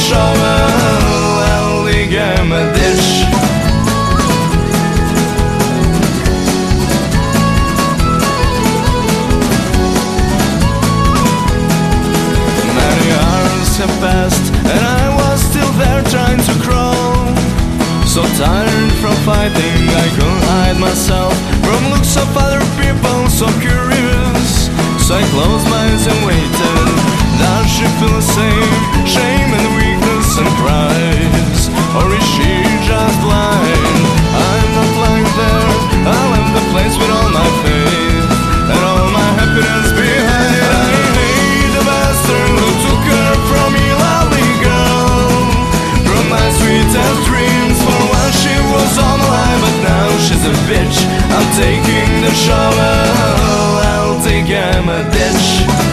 shovel, I'll dig him a ditch. Many hours have passed and I was still there trying to crawl. So tired from fighting I couldn't hide myself from looks of other people so curious. So I closed my eyes and waited. Does she feel the same shame and weakness and cries? Or is she just blind? I'm not lying there, I left the place with all my faith and all my happiness behind. I hate the bastard who took her from me, lovely girl, from my sweetest dreams. For once she was all alive, but now she's a bitch. I'm taking the shovel, I'll dig him a ditch.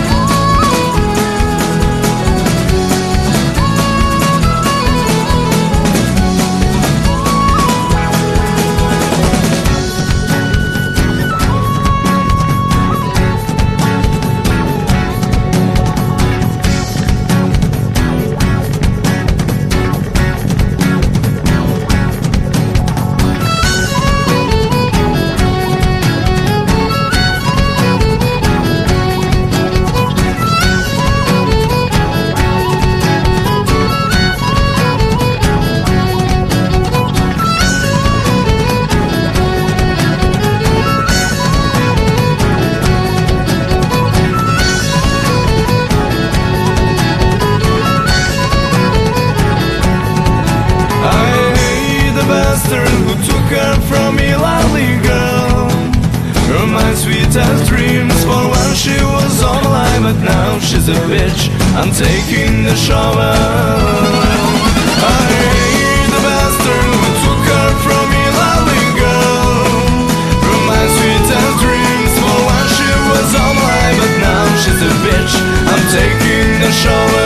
Who took her from me, lovely girl, from my sweetest dreams. For once she was all alive, but now she's a bitch. I'm taking the shovel. I hate the bastard who took her from me, lovely girl, from my sweetest dreams. For once she was all alive, but now she's a bitch. I'm taking the shovel.